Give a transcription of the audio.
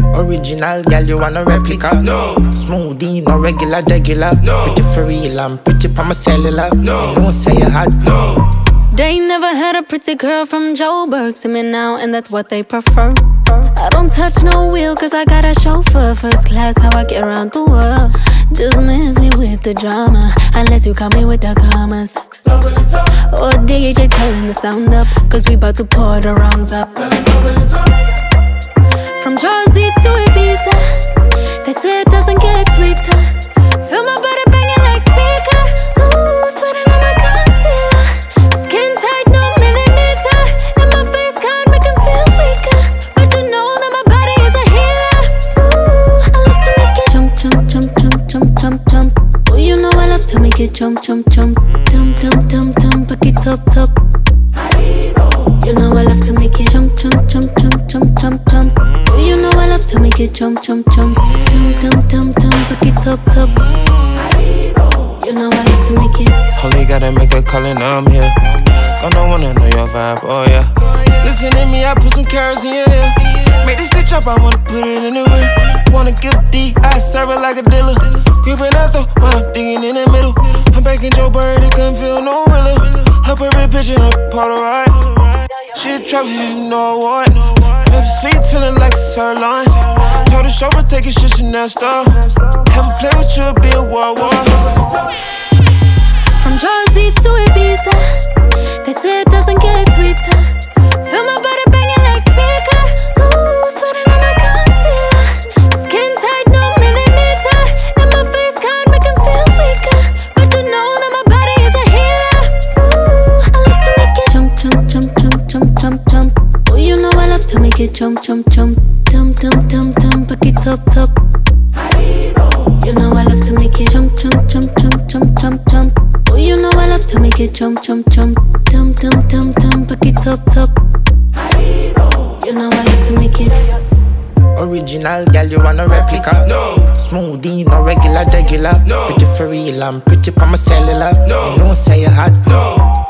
Original girl, you want a replica? No. Smoothie, no regular, regular. No. Pretty for real, I'm pretty pa my cellular. No. You know say you hot. No. They never had a pretty girl from Joburg. See me now, and that's what they prefer. I don't touch no wheel, cause I got a chauffeur. First class, how I get around the world. Just miss me with the drama, unless you call me with the commas. Or DJ turn the sound up, cause we bout to pour the rounds up. From Jersey to Ibiza, they say it doesn't get sweeter. Feel my body banging like speaker. Ooh, sweating on my concealer. Skin tight, no millimeter. And my face card make him feel weaker. But you know that my body is a healer. Ooh, I love to make it jump, jump, jump, jump, jump, jump, jump. Oh, you know I love to make it jump, jump, jump. Dum, dum, dum, dum, back it up, top. You know I love to make it jump, jump, jump, jump, jump, jump, jump. Oh, you know I love to make it jump, jump, jump. Dum, dum, dum, dum, back it up, top. You know I love to make it. Only gotta make a call and I'm here. Gonna wanna know your vibe, oh yeah. Listen to me, I put some carrots in your ear. Make this stitch up, I wanna put it in the rear. Wanna give D, I serve it like a dealer. Creeping out though, while I'm thinking in the middle. I'm back in Joe Bird, it couldn't feel no realer. Her perfect picture, her Polaroid. She a trophy, you know what? Baby sweet, feeling like a sirloin. Told the chauffeur, take your shit, Chanel store. Have a play with you, be a war. From Jersey to Ibiza, they say it doesn't get sweeter. Feel my body banging like speaker. Ooh, sweating on my concealer. Skin tight, no millimeter. And my face card make him feel weaker. But you know that my body is a healer. Ooh, I love to make it jump, jump, jump, jump, jump, jump, jump. Oh, you know I love to make it jump, jump, jump. Dum, dum, dum, dum, back it up, top. You know I love to make it jump, jump, jump, jump, jump, jump, jump. Oh, you know I love to make it jump, jump, jump. Dum, dum, dum, dum, back it up, top. You know I love to make it. Original girl, you want a replica? No. Smoothie, no regular, regular. No. Pretty for real, I'm pretty pa my cellular. No. You know say you hot. No.